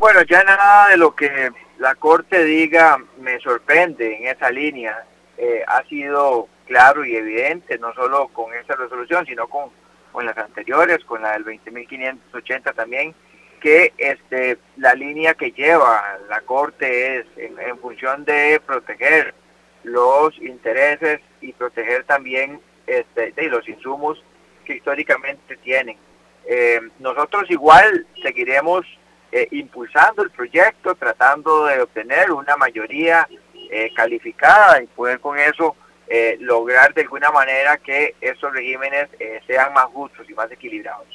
Bueno, ya nada de lo que la Corte diga me sorprende en esa línea. Ha sido claro y evidente, no solo con esta resolución, sino con las anteriores, con la del 20.580 también, que la línea que lleva la Corte es en función de proteger los intereses y proteger también de los insumos que históricamente tienen. Nosotros igual seguiremos impulsando el proyecto, tratando de obtener una mayoría calificada y poder con eso lograr de alguna manera que estos regímenes sean más justos y más equilibrados.